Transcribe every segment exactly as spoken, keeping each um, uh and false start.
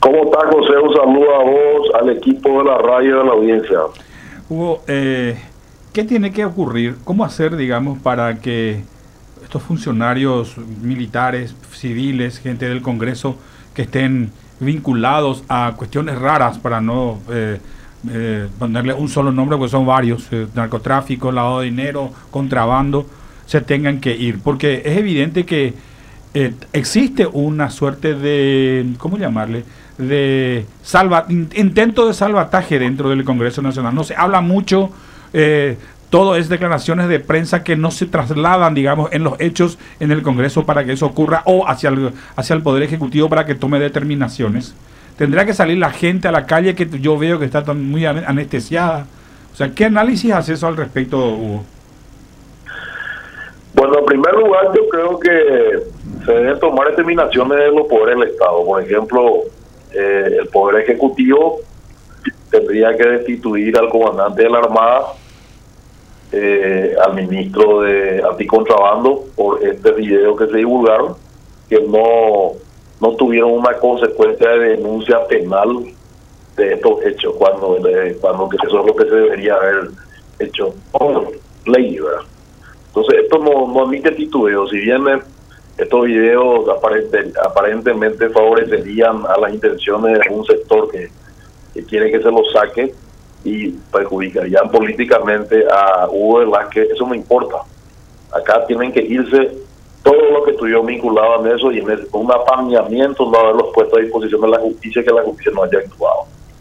¿Cómo está, José? Un saludo a vos, al equipo de la radio y de la audiencia. Hugo, eh, ¿qué tiene que ocurrir? ¿Cómo hacer, digamos, para que estos funcionarios militares, civiles, gente del Congreso que estén vinculados a cuestiones raras, para no eh, eh, ponerle un solo nombre, porque son varios, eh, narcotráfico, lavado de dinero, contrabando, se tengan que ir? Porque es evidente que eh, existe una suerte de, ¿cómo llamarle?, de salva, intento de salvataje dentro del Congreso Nacional. No se habla mucho, eh, todo es declaraciones de prensa que no se trasladan, digamos, en los hechos en el Congreso para que eso ocurra, o hacia el, hacia el Poder Ejecutivo para que tome determinaciones. Tendrá que salir la gente a la calle, que yo veo que está tan muy anestesiada. O sea, ¿qué análisis hace eso al respecto, Hugo? Bueno, en primer lugar, yo creo que se deben tomar determinaciones de los poderes del Estado. Por ejemplo, eh, el Poder Ejecutivo tendría que destituir al comandante de la Armada, eh, al ministro de Anticontrabando, por este video que se divulgaron, que no, no tuvieron una consecuencia de denuncia penal de estos hechos, cuando, eh, cuando que eso es lo que se debería haber hecho por ley, ¿verdad? Entonces, esto no, no admite titubeo. Si bien estos videos aparente, aparentemente favorecerían a las intenciones de un sector que, que quiere que se los saque y perjudicarían políticamente a Hugo Velázquez, eso no importa. Acá tienen que irse todos los que estuvieron vinculados en eso, y en el, un apañamiento no haberlos puesto a disposición de la justicia, que la justicia no haya actuado.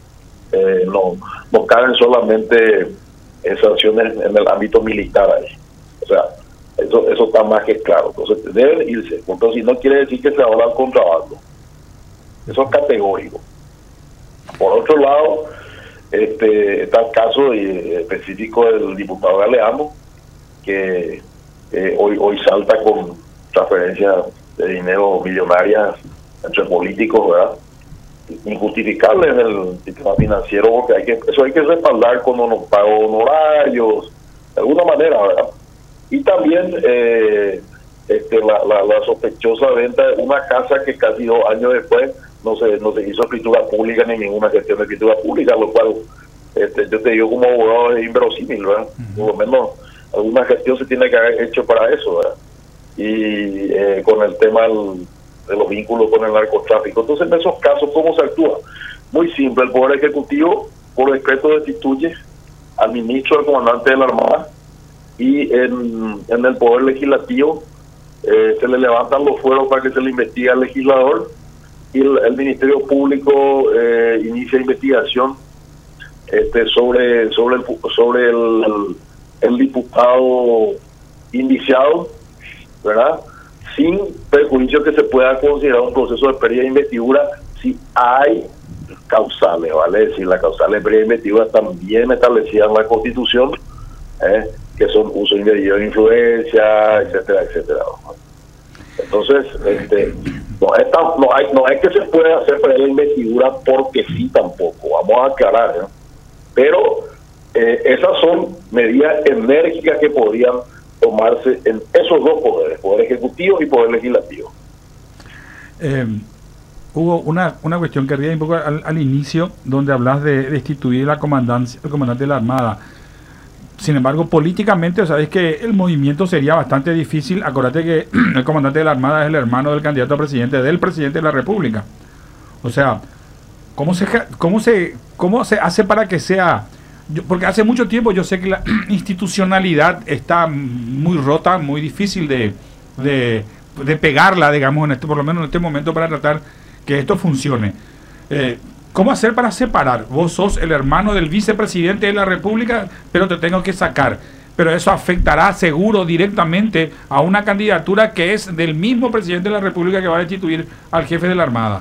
Eh, no, no caben solamente sanciones en el ámbito militar ahí. O sea, eso eso está más que claro. Entonces deben irse. Entonces, si no quiere decir que se ahorra el contrabando. Eso es categórico. Por otro lado, este está el caso específico del diputado Galeano, que eh, hoy hoy salta con transferencias de dinero millonarias entre políticos, ¿verdad? Injustificable en el sistema financiero, porque hay que eso hay que respaldar con unos pagos honorarios, de alguna manera, ¿verdad? Y también eh, este, la, la, la sospechosa venta de una casa que casi dos años después no se no se hizo escritura pública ni ninguna gestión de escritura pública, lo cual este, yo te digo como abogado es inverosímil, ¿verdad? Uh-huh. Por lo menos alguna gestión se tiene que haber hecho para eso, ¿verdad? Y eh, con el tema del, de los vínculos con el narcotráfico. Entonces, en esos casos, ¿cómo se actúa? Muy simple. El Poder Ejecutivo, por decreto, destituye al ministro, al comandante de la Armada, y en, en el Poder Legislativo eh, se le levantan los fueros para que se le investigue al legislador, y el, el Ministerio Público eh, inicia investigación este, sobre sobre el, sobre el, el, el diputado indiciado, ¿verdad? Sin perjuicio que se pueda considerar un proceso de pérdida de investidura si hay causales, ¿vale? Es decir, las causales de pérdida de investidura también establecidas en la Constitución, ¿eh? que son uso indebido de influencia, etcétera, etcétera. Entonces, este, no es, tan, no, hay, no es que se pueda hacer para la investidura porque sí tampoco, vamos a aclarar, ¿eh? Pero eh, esas son medidas enérgicas que podrían tomarse en esos dos poderes, Poder Ejecutivo y Poder Legislativo. Eh, Hugo, una, una cuestión que quería un poco al, al inicio, donde hablas de destituir la comandancia, el comandante de la Armada. Sin embargo, políticamente, sabes que el movimiento sería bastante difícil. Acuérdate que el comandante de la Armada es el hermano del candidato a presidente del presidente de la República. O sea, ¿cómo se cómo se cómo se hace para que sea? Yo, porque hace mucho tiempo yo sé que la institucionalidad está muy rota, muy difícil de, de, de pegarla, digamos, en este, por lo menos en este momento, para tratar que esto funcione. Eh, ¿Cómo hacer para separar? Vos sos el hermano del vicepresidente de la República, pero te tengo que sacar. Pero eso afectará seguro directamente a una candidatura que es del mismo presidente de la República que va a destituir al jefe de la Armada.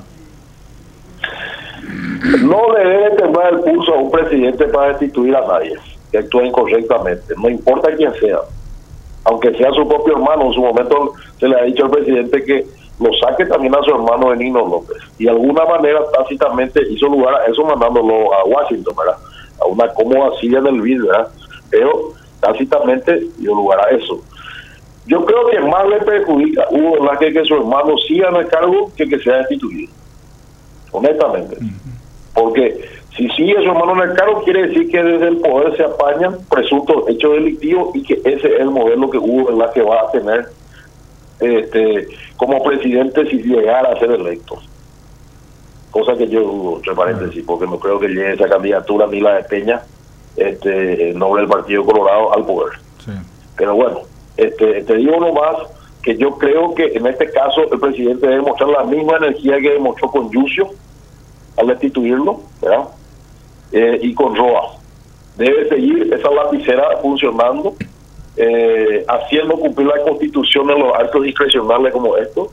No le debe temblar el pulso a un presidente para destituir a nadie que actúe incorrectamente, no importa quién sea, aunque sea su propio hermano. En su momento se le ha dicho al presidente que lo saque también a su hermano Benigno López, y de alguna manera tácitamente hizo lugar a eso, mandándolo a Washington, ¿verdad? A una cómoda silla en el B I D, ¿verdad? Pero tácitamente dio lugar a eso. Yo creo que más le perjudica a Hugo Velázquez que su hermano siga en el cargo que que sea destituido. honestamente. Porque si sigue su hermano en el cargo, quiere decir que desde el poder se apañan presuntos hechos delictivos y que ese es el modelo que Hugo Velázquez va a tener este, como presidente si llegara a ser electo. Cosa que yo dudo, entre paréntesis, porque no creo que llegue esa candidatura ni la de Peña, este, en nombre del Partido Colorado, al poder. Sí. Pero bueno, este, te digo nomás que yo creo que en este caso el presidente debe mostrar la misma energía que demostró con Yucio al destituirlo, ¿verdad? Eh, y con Roa. Debe seguir esa lapicera funcionando, eh, haciendo cumplir la Constitución en los actos discrecionales como estos.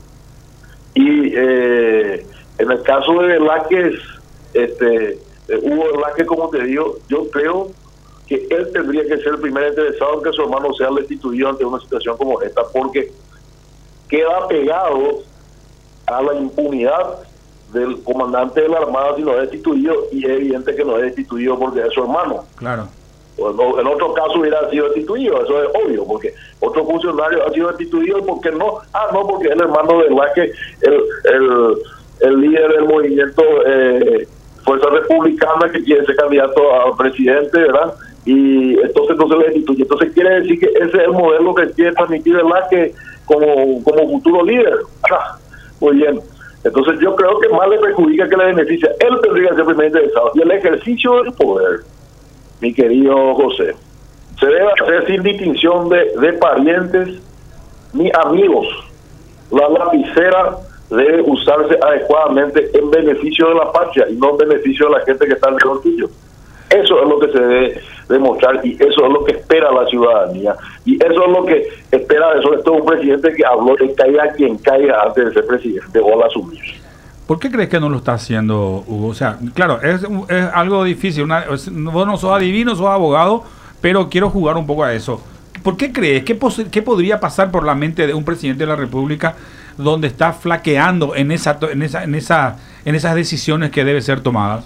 Y eh, en el caso de Velázquez, este, de Hugo Velázquez, como te digo, yo creo que él tendría que ser el primer interesado en que su hermano sea destituido ante una situación como esta, porque queda pegado a la impunidad del comandante de la Armada si no es destituido, y es evidente que no es destituido porque es su hermano. Claro. Bueno, en otro caso hubiera sido destituido, eso es obvio, porque otro funcionario ha sido destituido, ¿y por qué no? Ah, no, porque es el hermano de Velázquez, el, el, el líder del movimiento eh, Fuerza Republicana, que quiere ser candidato a presidente, ¿verdad? Y entonces no se le destituye. Entonces quiere decir que ese es el modelo que quiere transmitir Velázquez como, como futuro líder. Ah, muy bien. Entonces yo creo que más le perjudica que le beneficia. Él tendría que ser primer interesado. Y el ejercicio del poder, mi querido José, se debe hacer sin distinción de, de parientes ni amigos. La lapicera debe usarse adecuadamente en beneficio de la patria y no en beneficio de la gente que está alrededor tuyo. Eso es lo que se debe demostrar y eso es lo que espera la ciudadanía. Y eso es lo que espera de sobre todo un presidente que habló de caiga quien caiga antes de ser presidente o al asumir. ¿Por qué crees que no lo está haciendo, Hugo? O sea, claro, es, es algo difícil. Una, es, vos no sos adivino, sos abogado, pero quiero jugar un poco a eso. ¿Por qué crees? ¿Qué, ¿Qué podría pasar por la mente de un presidente de la República donde está flaqueando en esa, en esa, en esa, en esas decisiones que deben ser tomadas?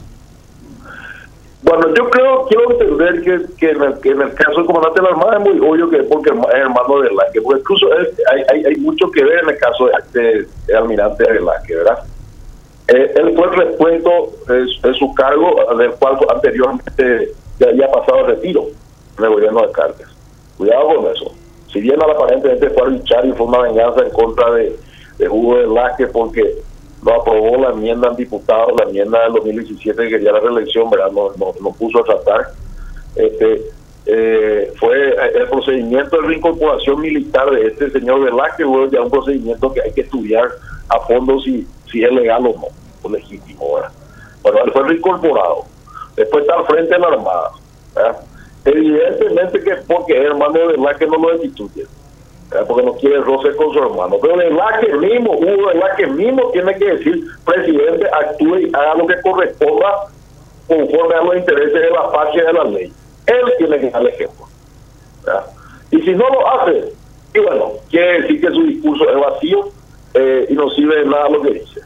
Bueno, yo creo, quiero entender que, que, en el, que en el caso del comandante de la Armada es muy obvio que es porque es hermano de Velázquez, porque incluso es, hay, hay, hay mucho que ver en el caso de, de, de almirante Velázquez, ¿verdad? Eh, él fue el repuesto en su cargo, del cual anteriormente ya había pasado el retiro en el gobierno de Cartes. Cuidado con eso. Si bien aparentemente fue a luchar y fue una venganza en contra de, de Hugo Velázquez porque no aprobó la enmienda al diputado, la enmienda del dos mil diecisiete que quería la reelección, ¿verdad? No, no, no puso a tratar. Este, eh, fue el procedimiento de reincorporación militar de este señor Velázquez, fue ya un procedimiento que hay que estudiar a fondo si, si es legal o no, o legítimo, ¿verdad? Bueno, él fue reincorporado. Después está al frente de la Armada, ¿verdad? Evidentemente que porque es hermano de Velázquez no lo destituye, ¿verdad? Porque no quiere roce con su hermano. Pero Velázquez mismo, Hugo Velázquez mismo tiene que decir, presidente, actúe y haga lo que corresponda conforme a los intereses de la patria y de la ley. Él tiene que dar el ejemplo, ¿verdad? Y si no lo hace, y bueno, quiere decir que su discurso es vacío eh, y no sirve de nada lo que dice.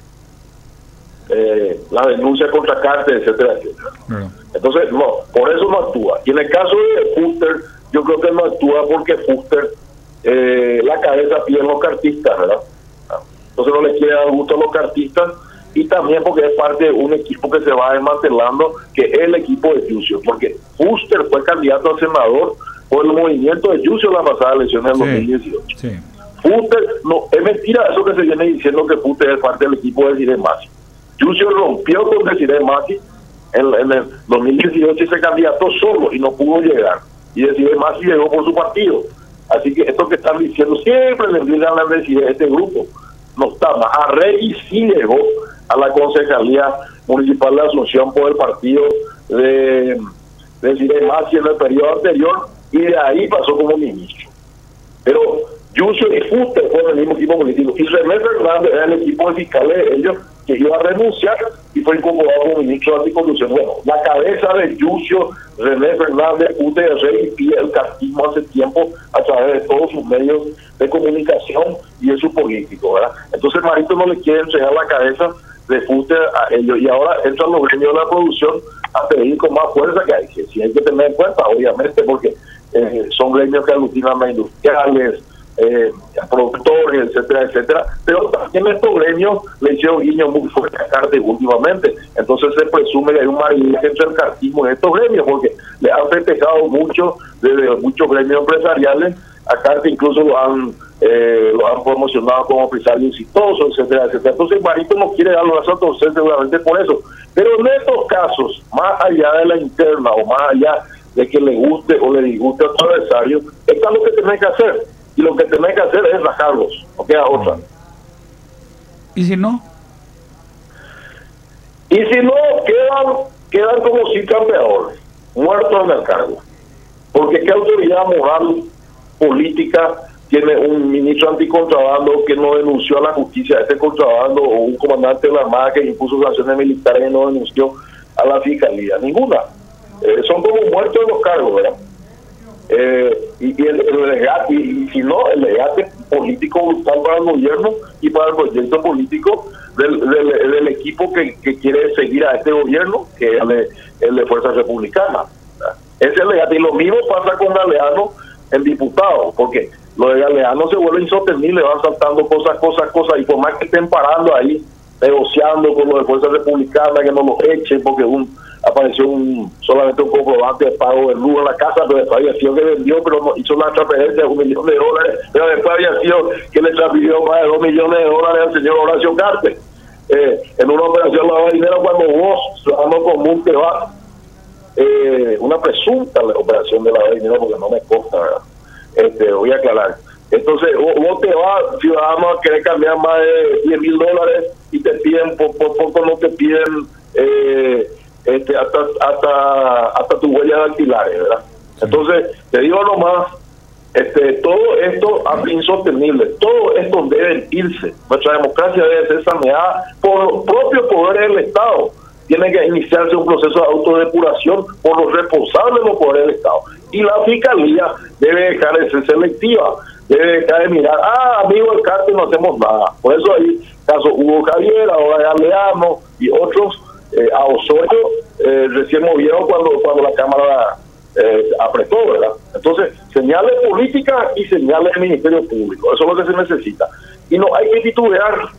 Eh, la denuncia contra Cartes, etcétera, etcétera. No. Entonces, no, por eso no actúa. Y en el caso de Fuster, yo creo que no actúa porque Fuster, eh, la cabeza pide los cartistas, ¿verdad? Entonces no le quiere dar gusto a los cartistas, y también porque es parte de un equipo que se va desmantelando, que es el equipo de Yucio, porque Fuster fue candidato a senador por el movimiento de Yucio en la pasada elección del sí, dos mil dieciocho. Sí. Fuster, no, es mentira eso que se viene diciendo que Fuster es parte del equipo de Desiree Masi. Yucio rompió con Desiree Masi en, en el dos mil dieciocho y se candidató solo y no pudo llegar. Y Desiree Masi llegó por su partido. Así que esto que están diciendo siempre le brindan a Desiree, este grupo no está más. A Rey sí llegó a la concejalía municipal de Asunción por el partido de Desiree Masi en el periodo anterior y de ahí pasó como ministro. Pero Yucio y Fuster fueron el mismo equipo político y René Fernández era el equipo de fiscales de ellos que iba a renunciar y fue incorporado como ministro de Anticorrupción. Bueno, la cabeza de Yucio, René Fernández, U T R y pide el castigo hace tiempo a través de todos sus medios de comunicación y de su político, ¿verdad? Entonces Marito no le quiere entregar la cabeza de Fuster a ellos y ahora entran los gremios de la producción a pedir con más fuerza, que hay que, si hay que tener en cuenta, obviamente, porque eh, son gremios que aglutinan a industriales, eh, productores, etcétera, etcétera, pero también estos gremios le hicieron guiño muy fuerte a Cartes últimamente, entonces se presume que hay un maridaje entre el cartismo y estos gremios, porque le han festejado mucho desde muchos gremios empresariales, a Cartes incluso lo han eh, lo han promocionado como empresario exitoso, etcétera, etcétera. Entonces Marito no quiere dar los brazos a torcer seguramente por eso, pero en estos casos, más allá de la interna o más allá de que le guste o le disguste a tu adversario, está lo que tenés que hacer, y lo que tenés que hacer es rajarlos, no queda otra. ¿Y si no? Y si no, quedan quedan como si campeadores, muertos en el cargo, porque qué autoridad moral política tiene un ministro anticontrabando que no denunció a la justicia a este contrabando, o un comandante de la Armada que impuso sanciones militares y no denunció a la fiscalía? Ninguna. Eh, son como muertos en los cargos, ¿verdad? Eh, y, y, el, el legate, y, y si no, el legate político brutal para el gobierno y para el proyecto político del, del, del equipo que, que quiere seguir a este gobierno, que es el de, el de Fuerza Republicana, ¿verdad? Ese es el legate. Y lo mismo pasa con Galeano en diputado, porque lo de Galeano se vuelve insostenible, van saltando cosas, cosas, cosas, y por más que estén parando ahí, negociando con los de Fuerza Republicana, que no los echen, porque un apareció un solamente un comprobante de pago de luz en la casa, pero después había sido que vendió, pero no hizo una transferencia de un millón de dólares, pero después había sido que le transfirió más de dos millones de dólares al señor Horacio Cartes, eh, en una operación lavado de dinero, cuando vos, ciudadano común, te vas, eh, una presunta operación de lavado de dinero, porque no me consta, ¿verdad? Este, voy a aclarar. Entonces, vos, vos te vas, ciudadano, a querer cambiar más de diez mil dólares y te piden, por, por poco no te piden, eh, Este, hasta hasta hasta tus huellas dactilares, ¿verdad? Entonces, te digo nomás, este, todo esto es insostenible, todo esto debe irse. Nuestra democracia debe ser saneada por los propios poderes del Estado. Tiene que iniciarse un proceso de autodepuración por los responsables de los poderes del Estado. Y la fiscalía debe dejar de ser selectiva, debe dejar de mirar, ah, amigo del Cartes, no hacemos nada. Por eso hay caso Hugo Javier, ahora Galeano y otros. Eh, a Osorio eh, recién movieron cuando cuando la Cámara eh, apretó, ¿verdad? Entonces, señales políticas y señales del Ministerio Público, eso es lo que se necesita. Y no hay que titubear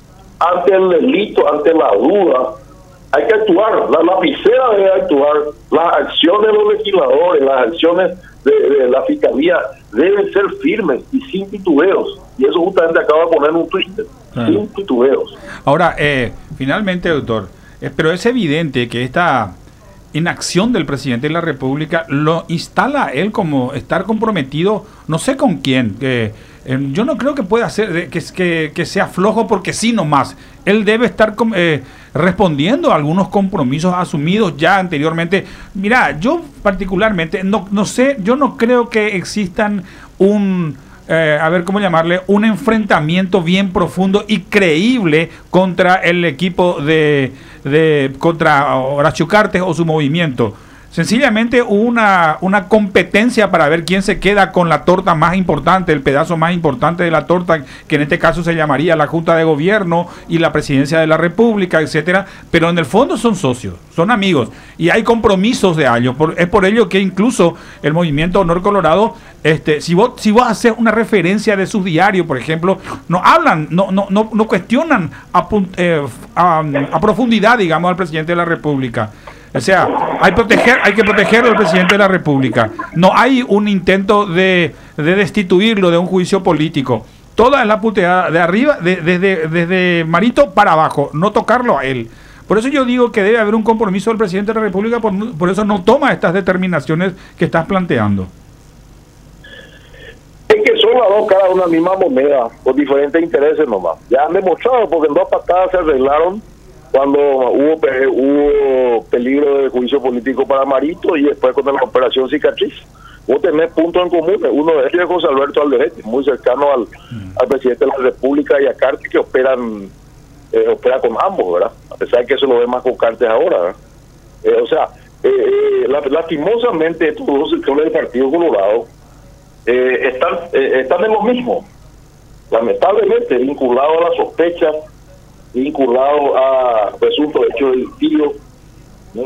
ante el delito, ante la duda, hay que actuar, la lapicera debe actuar, las acciones de los legisladores, las acciones de, de la Fiscalía deben ser firmes y sin titubeos, y eso justamente acaba de poner un Twitter, claro. Sin titubeos. Ahora, eh, finalmente, doctor, Eh, pero es evidente que esta inacción del presidente de la República lo instala a él como estar comprometido, no sé con quién, que eh, yo no creo que pueda ser, que, que, que sea flojo porque sí nomás. Él debe estar eh, respondiendo a algunos compromisos asumidos ya anteriormente. Mira, yo particularmente, no, no sé, yo no creo que existan un... Eh, a ver cómo llamarle, un enfrentamiento bien profundo y creíble contra el equipo de, de contra Horacio Cartes o su movimiento. Sencillamente una, una competencia para ver quién se queda con la torta más importante, el pedazo más importante de la torta, que en este caso se llamaría la Junta de Gobierno y la Presidencia de la República, etcétera. Pero en el fondo son socios, son amigos y hay compromisos de años. Por, es por ello que incluso el movimiento Honor Colorado, este, si vos si vos haces una referencia de sus diarios, por ejemplo, no hablan, no no no, no cuestionan a, eh, a, a profundidad, digamos, al presidente de la República. O sea, hay, proteger, hay que protegerlo al presidente de la República. No hay un intento de, de destituirlo de un juicio político. Toda es la puteada de arriba, de, desde, desde Marito para abajo, no tocarlo a él. Por eso yo digo que debe haber un compromiso del presidente de la República, por, por eso no toma estas determinaciones que estás planteando. Es que son las dos caras de una misma moneda, con diferentes intereses nomás. Ya han demostrado, porque en dos patadas se arreglaron cuando hubo, hubo peligro de juicio político para Marito y después con la operación Cicatriz. Vos tenés puntos en común. Uno de ellos es José Alberto Alderete, muy cercano al, mm. al presidente de la República y a Cartes, que operan eh, opera con ambos, ¿verdad? A pesar de que se lo ve más con Cartes ahora, ¿verdad? Eh, o sea, eh, eh, lastimosamente estos dos sectores del Partido Colorado eh, están, eh, están en lo mismo, lamentablemente vinculados a la sospecha, vinculado a presuntos hechos delictivos, ¿no?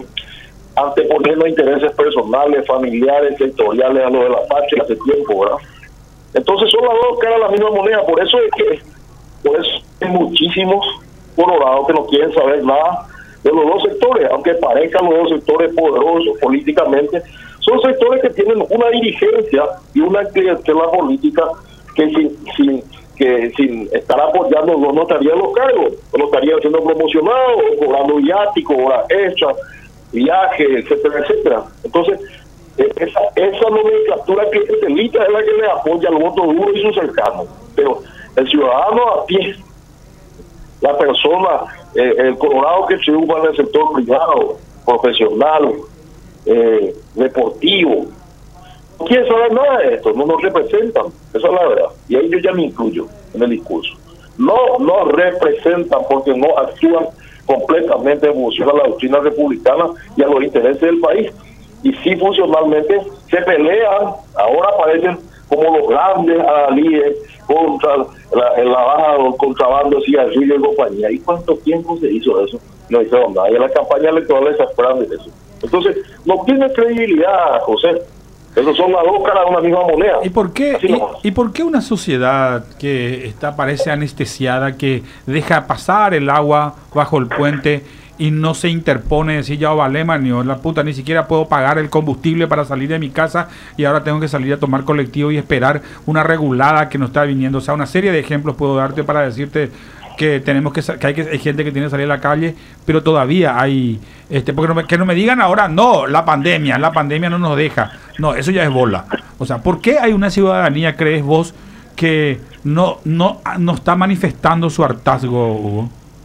Anteponiendo intereses personales, familiares, sectoriales a los de la patria hace tiempo, ¿verdad? Entonces son las dos caras de la misma moneda. Por eso es que por eso hay muchísimos colorados que no quieren saber nada de los dos sectores, aunque parezcan los dos sectores poderosos políticamente. Son sectores que tienen una dirigencia y una clientela política que sin, sin, que sin estar apoyando no, no estarían los cargos, no estarían siendo promocionados, o cobrando viáticos, horas extras, viajes, etcétera, etcétera. Entonces, esa, esa nomenclatura clientelista es la que le apoya al voto duro y sus cercanos. Pero el ciudadano a pie, la persona, eh, el colorado que triunfa en el sector privado, profesional, eh, deportivo, no quiere saber nada de esto, no nos representan, esa es la verdad, y ahí yo ya me incluyo en el discurso. No nos representan porque no actúan completamente en función a la doctrina republicana y a los intereses del país, y sí funcionalmente se pelean, ahora aparecen como los grandes alíes contra la, la baja del contrabando, cigarrillo y compañía. ¿Y cuánto tiempo se hizo eso? No hicieron nada, y en la campaña electoral se esperan de eso. Entonces, no tiene credibilidad, José. Esos son las dos caras de una misma moneda. ¿Y por qué, y, ¿Y por qué una sociedad que está parece anestesiada, que deja pasar el agua bajo el puente y no se interpone, decir ya valema, ni la puta, ni siquiera puedo pagar el combustible para salir de mi casa y ahora tengo que salir a tomar colectivo y esperar una regulada que no está viniendo? O sea, una serie de ejemplos puedo darte para decirte que tenemos que, que hay que hay gente que tiene que salir a la calle, pero todavía hay, este, porque no me, que no me digan ahora, no, la pandemia, la pandemia no nos deja, no, eso ya es bola. O sea, ¿por qué hay una ciudadanía, crees vos, que no, no, no está manifestando su hartazgo, Hugo?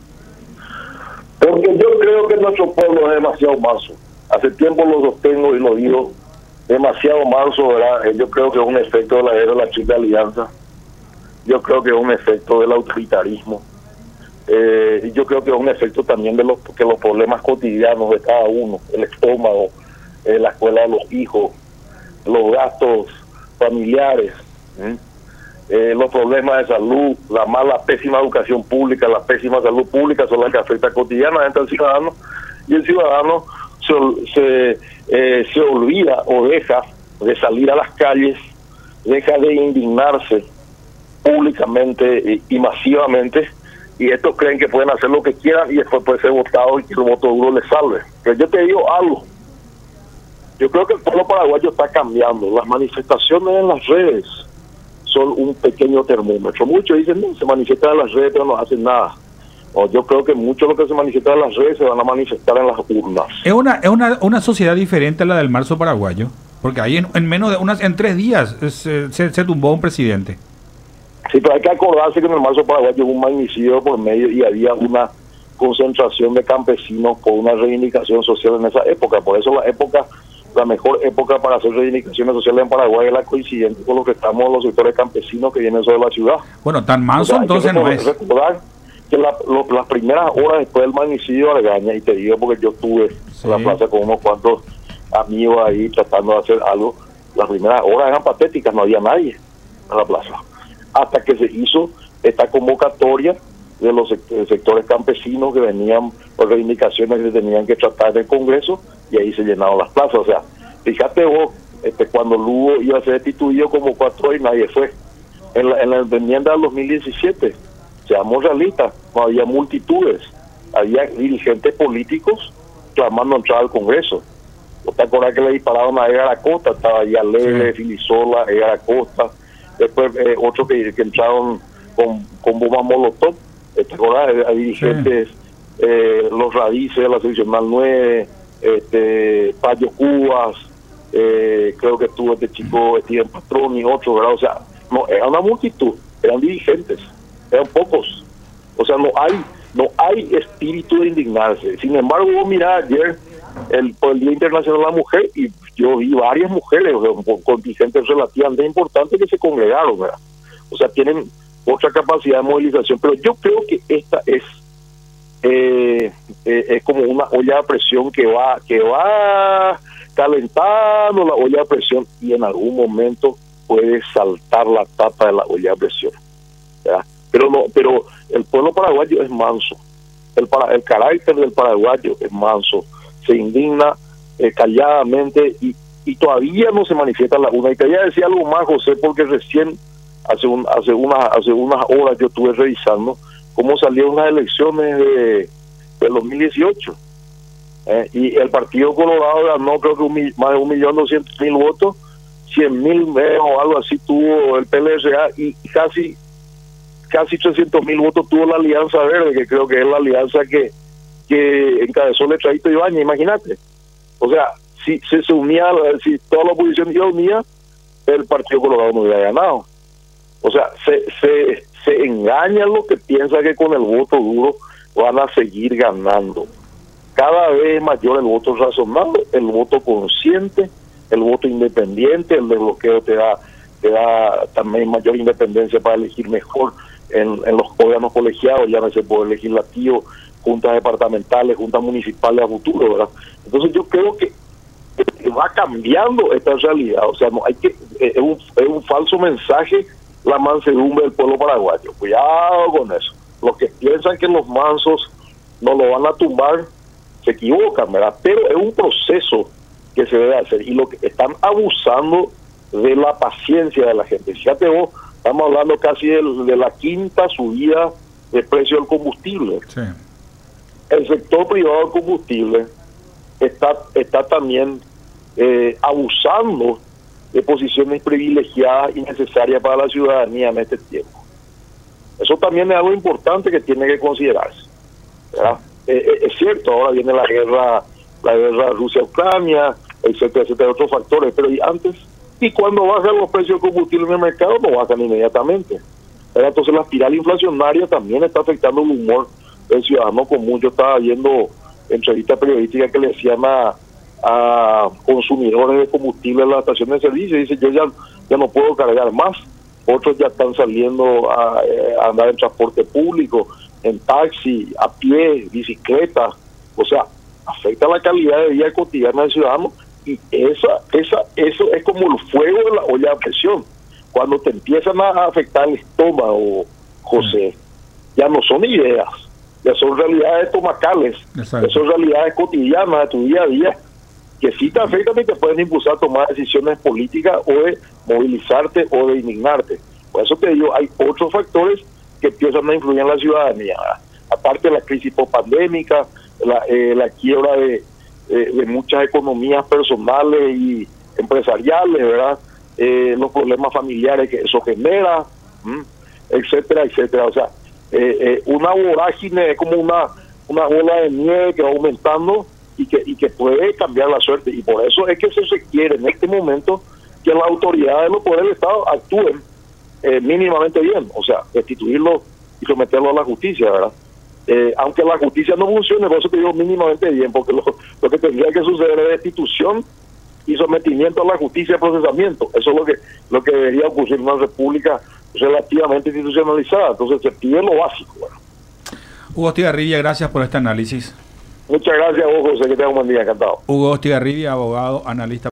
Porque yo creo que nuestro pueblo es demasiado manso. Hace tiempo lo sostengo y lo digo, demasiado manso, ¿verdad? Yo creo que es un efecto de la guerra de la Triple Alianza. Yo creo que es un efecto del autoritarismo. Eh, y yo creo que es un efecto también de los, que los problemas cotidianos de cada uno, el estómago, eh, la escuela de los hijos, los gastos familiares, ¿eh? Eh, los problemas de salud, la mala, pésima educación pública, la pésima salud pública son las que afectan cotidianamente al ciudadano, y el ciudadano se, se, eh, se olvida o deja de salir a las calles, deja de indignarse públicamente y, y masivamente, y estos creen que pueden hacer lo que quieran y después puede ser votado y que el voto duro les salve. Pero yo te digo algo, yo creo que el pueblo paraguayo está cambiando. Las manifestaciones en las redes son un pequeño termómetro. Muchos dicen, no, se manifiestan en las redes pero no hacen nada. O yo creo que mucho de lo que se manifiesta en las redes se van a manifestar en las urnas. Es una es una, una sociedad diferente a la del marzo paraguayo, porque ahí en, en menos de unas en tres días se, se, se tumbó un presidente. Sí, pero hay que acordarse que en el marzo paraguayo hubo un magnicidio por medio y había una concentración de campesinos por una reivindicación social en esa época. Por eso la época, la mejor época para hacer reivindicaciones sociales en Paraguay es la coincidente con lo que estamos los sectores campesinos que vienen sobre la ciudad. Bueno, tan manso, o sea, entonces no es. Recordar que la, lo, las primeras horas después del magnicidio de Argaña, y te digo porque yo estuve sí. en la plaza con unos cuantos amigos ahí tratando de hacer algo, las primeras horas eran patéticas, no había nadie en la plaza. Hasta que se hizo esta convocatoria de los sectores campesinos que venían por reivindicaciones que tenían que tratar del Congreso, y ahí se llenaron las plazas. O sea, fíjate vos, este, cuando Lugo iba a ser destituido como cuatro y nadie fue. En la, en la enmienda del dos mil diecisiete, seamos realistas, no había multitudes, había dirigentes políticos clamando entrar al Congreso. ¿No te acuerdas que le dispararon a Edgar Acosta? Estaba allá Lele, sí. Filisola, Edgar Acosta, después eh, otros que, que entraron con, con bombas molotov, ¿te acuerdas? A dirigentes, sí. eh, los Radices de la seccional nueve, este, Payo Cubas, eh, creo que estuvo este chico Steven Patrón y otros, ¿verdad? O sea, no, era una multitud, eran dirigentes, eran pocos, o sea, no hay no hay espíritu de indignarse. Sin embargo, vos mirá ayer el, por el Día Internacional de la Mujer, y yo vi varias mujeres con contingentes relativamente importantes que se congregaron, ¿verdad? O sea, tienen otra capacidad de movilización, pero yo creo que esta es eh, eh, es como una olla de presión que va que va calentando la olla de presión, y en algún momento puede saltar la tapa de la olla de presión, ¿verdad? Pero no, pero el pueblo paraguayo es manso, el para, el carácter del paraguayo es manso, se indigna eh, calladamente y, y todavía no se manifiesta la una. Y te voy a decir algo más, José, porque recién hace un, hace unas hace unas horas yo estuve revisando cómo salieron las elecciones de, de dos mil dieciocho. Eh, y el Partido Colorado ganó creo que un, más de un millón doscientos mil votos, cien mil eh, o algo así tuvo el P L R A, y casi casi trescientos mil votos tuvo la Alianza Verde, que creo que es la alianza que, que encabezó Letradito Ibáñez, imagínate. O sea, si, si se unía, si toda la oposición se unía, el Partido Colorado no hubiera ganado. O sea, se, se, se engañan los que piensan que con el voto duro van a seguir ganando. Cada vez mayor el voto razonable, el voto consciente, el voto independiente, el desbloqueo te da, te da también mayor independencia para elegir mejor en, en los órganos colegiados, llámese poder legislativo, juntas departamentales, juntas municipales a futuro, ¿verdad? Entonces yo creo que va cambiando esta realidad. O sea, no hay que es un, es un falso mensaje la mansedumbre del pueblo paraguayo. Cuidado con eso. Los que piensan que los mansos no lo van a tumbar se equivocan, ¿verdad? Pero es un proceso que se debe hacer, y lo que están abusando de la paciencia de la gente. Fíjate vos, estamos hablando casi de, de la quinta subida de precio del combustible. Sí. El sector privado del combustible está está también eh, abusando de posiciones privilegiadas y necesarias para la ciudadanía en este tiempo. Eso también es algo importante que tiene que considerarse, ¿verdad? Eh, eh, es cierto, ahora viene la guerra, la guerra Rusia-Ucrania, etcétera, etcétera, otros factores, pero y antes, y cuando bajan los precios de combustible en el mercado, no bajan inmediatamente. ¿Verdad? Entonces la espiral inflacionaria también está afectando el humor del ciudadano común. Yo estaba viendo entrevistas periodísticas que le hacían a, a consumidores de combustible en la estación de servicio, y dice, yo ya, ya no puedo cargar más. Otros ya están saliendo a, a andar en transporte público, en taxi, a pie, bicicleta. O sea, afecta la calidad de vida cotidiana del ciudadano, y esa, esa, eso es como el fuego de la olla a presión. Cuando te empiezan a afectar el estómago, José, ya no son ideas, ya son realidades estomacales, ya son realidades cotidianas de tu día a día, que sí te afectan y te pueden impulsar a tomar decisiones políticas, o de movilizarte o de indignarte. Por eso te digo, hay otros factores que empiezan a influir en la ciudadanía, aparte de la crisis post-pandémica, la, eh, la quiebra de, eh, de muchas economías personales y empresariales, ¿verdad? Eh, los problemas familiares que eso genera, ¿m? etcétera, etcétera. O sea, eh, eh, una vorágine es como una, una bola de nieve que va aumentando y que, y que puede cambiar la suerte, y por eso es que se requiere en este momento que las autoridades de los poderes del Estado actúen eh, mínimamente bien, o sea, destituirlo y someterlo a la justicia, ¿verdad? Eh, aunque la justicia no funcione, por eso te digo mínimamente bien, porque lo, lo que tendría que suceder es destitución y sometimiento a la justicia de procesamiento. Eso es lo que lo que debería ocurrir en una república relativamente institucionalizada. Entonces se pide lo básico. Bueno. Hugo Estigarribia, gracias por este análisis. Muchas gracias a vos, José, que tenga un buen día, encantado. Hugo Estigarribia, abogado, analista.